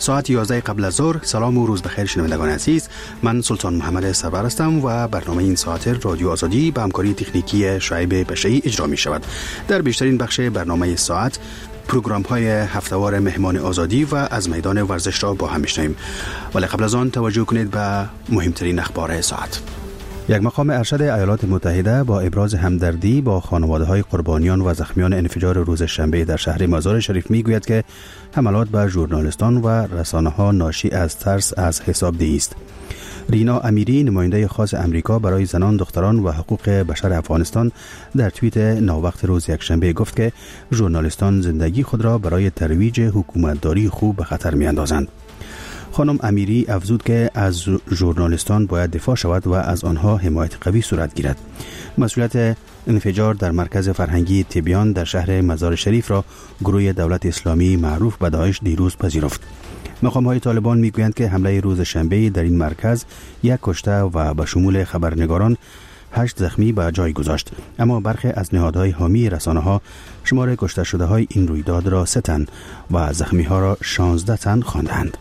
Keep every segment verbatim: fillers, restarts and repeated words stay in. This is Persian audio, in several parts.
ساعت یازده قبل از ظهر. سلام و روز بخیر شنوندگان عزیز. من سلطان محمد سرور هستم و برنامه این ساعت رادیو آزادی به همکاری تکنیکی شعیب بشری اجرا می شود. در بیشترین بخش برنامه ساعت پروگرام های هفتهوار مهمان آزادی و از میدان ورزش را با هم میشنویم. ولی قبل از آن توجه کنید به مهمترین اخبار ساعت. یک مقام ارشد ایالات متحده با ابراز همدردی با خانواده‌های قربانیان و زخمیان انفجار روز شنبه در شهر مزار شریف میگوید که حملات بر ژورنالیستان و رسانه‌ها ناشی از ترس از حسابدهی است. رینا امیری، نماینده خاص امریکا برای زنان، دختران و حقوق بشر افغانستان، در توییت ناوقت روز یکشنبه گفت که ژورنالیستان زندگی خود را برای ترویج حکومتداری خوب به خطر می‌اندازند. خانم امیری افزود که از ژورنالیستان باید دفاع شود و از آنها حمایت قوی صورت گیرد. مسئولیت انفجار در مرکز فرهنگی تبیان در شهر مزار شریف را گروه دولت اسلامی معروف به داعش دیروز پذیرفت. مقام‌های طالبان میگویند که حمله روز شنبه در این مرکز یک کشته و به شمول خبرنگاران هشت زخمی به جای گذاشت، اما برخی از نهادهای حامی رسانه‌ها شمار کشته شده‌های این رویداد را سه تن و زخمی‌ها را شانزده تن خواندند.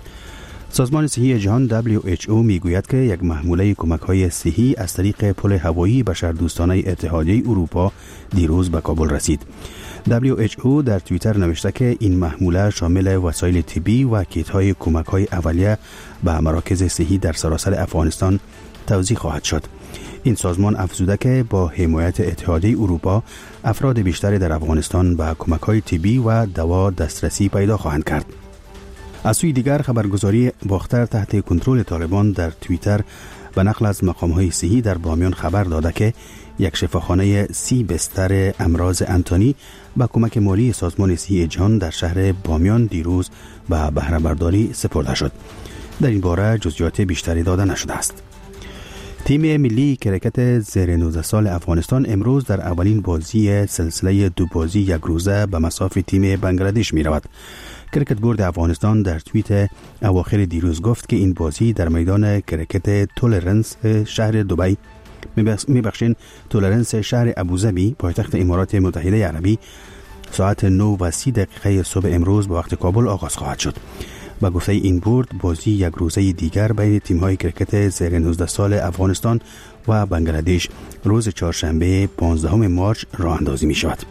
سازمان صحی جهان دبلیو اچ او میگوید که یک محموله کمک‌های صحی از طریق پل هوایی بشردوستانه اتحادیه اروپا دیروز به کابل رسید. دبلیو اچ او در توییتر نوشته که این محموله شامل وسایل طبی و کیت‌های کمک‌های اولیه به مراکز صحی در سراسر افغانستان توزیع خواهد شد. این سازمان افزوده که با حمایت اتحادیه اروپا افراد بیشتری در افغانستان به کمک‌های طبی و دوا دسترسی پیدا خواهند کرد. از سوی دیگر خبرگزاری باختر تحت کنترل طالبان در توییتر به نقل از مقام‌های صحی در بامیان خبر داده که یک شفاخانه سی بستر امراض انتانی با کمک مالی سازمان صحی جهان در شهر بامیان دیروز به بهره برداری سپرده شد. در این باره جزئیات بیشتری داده نشده است. تیم ملی کرکت زیر نوزده سال افغانستان امروز در اولین بازی سلسله دو بازی یک روزه به مصاف تیم بنگلادش می رود. کرکت بورد افغانستان در توییت اواخر دیروز گفت که این بازی در میدان کرکت تولرنس شهر دبی میبخشین تولرنس شهر ابوظبی پایتخت امارات متحده عربی ساعت نه و سی دقیقه صبح امروز به وقت کابل آغاز خواهد شد. با گفته این بورد بازی یک روزه دیگر بین تیم‌های کرکت زیر نوزده سال افغانستان و بنگلادش روز چهارشنبه پانزدهم مارس راه اندازی می شود.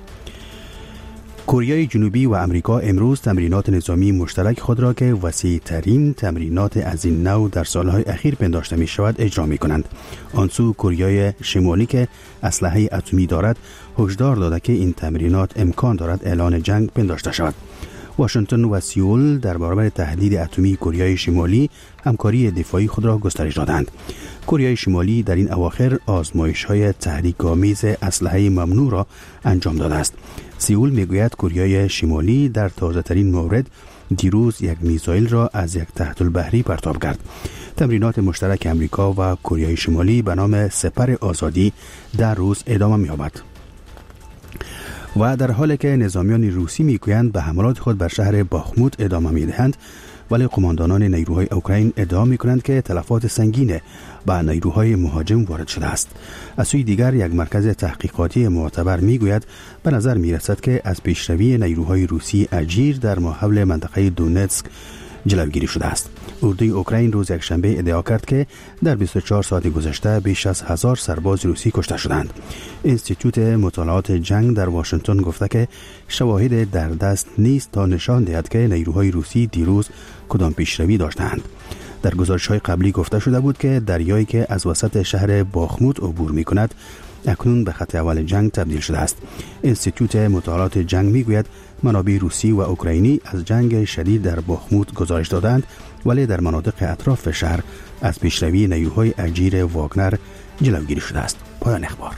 کره جنوبی و امریکا امروز تمرینات نظامی مشترک خود را که وسیع ترین تمرینات از این نوع در سالهای اخیر پنداشته می شود اجرا می کنند. آنسو کره شمالی که اسلحه اتمی دارد هشدار داده که این تمرینات امکان دارد اعلان جنگ پنداشته شود. واشنگتن و سئول در برابر تهدید اتمی کره شمالی همکاری دفاعی خود را گسترش دادند. کره شمالی در این اواخر آزمایش‌های تحریک‌آمیز اسلحه ممنوع را انجام داده است. سئول میگوید کره شمالی در تازه‌ترین مورد دیروز یک میزایل را از یک تحت البحری پرتاب کرد. تمرینات مشترک امریکا و کره شمالی به نام سپر آزادی در روز ادامه می‌یابد. و در حالی که نظامیان روسی میگویند به حملات خود بر شهر باخموت ادامه میدهند، ولی قماندانان نیروهای اوکراین ادعا میکنند که تلفات سنگین به نیروهای مهاجم وارد شده است. از سوی دیگر یک مرکز تحقیقاتی معتبر میگوید به نظر میرسد که از پیشروی نیروهای روسی اجیر در ماحول منطقه دونتسک جلوگیری شده است. اردوی اوکراین روز یکشنبه ادعا کرد که در بیست و چهار ساعت گذشته بیش از هزار سرباز روسی کشته شدند. انستیتوت مطالعات جنگ در واشنگتن گفته که شواهد در دست نیست تا نشان دهد که نیروهای روسی دیروز کدام پیشروی داشتند. در گزارش‌های قبلی گفته شده بود که دریایی که از وسط شهر باخموت عبور می‌کند اکنون به خط اول جنگ تبدیل شده است. انستیتوت مطالعات جنگ میگوید منابع روسی و اوکراینی از جنگ شدید در باخموت گزارش دادند، ولی در مناطق اطراف شهر از پیشروی نیروهای اجیر واگنر جلوگیری شده است. پایان اخبار.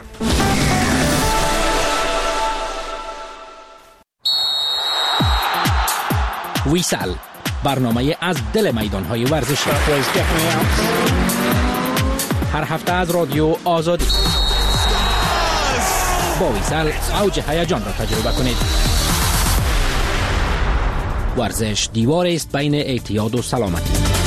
ویسل، برنامه از دل میدان‌های ورزشی، هر هفته از رادیو آزادی. با ویسل اوج هیجان را تجربه کنید. ورزش دیوار است بین اعتیاد و سلامتی.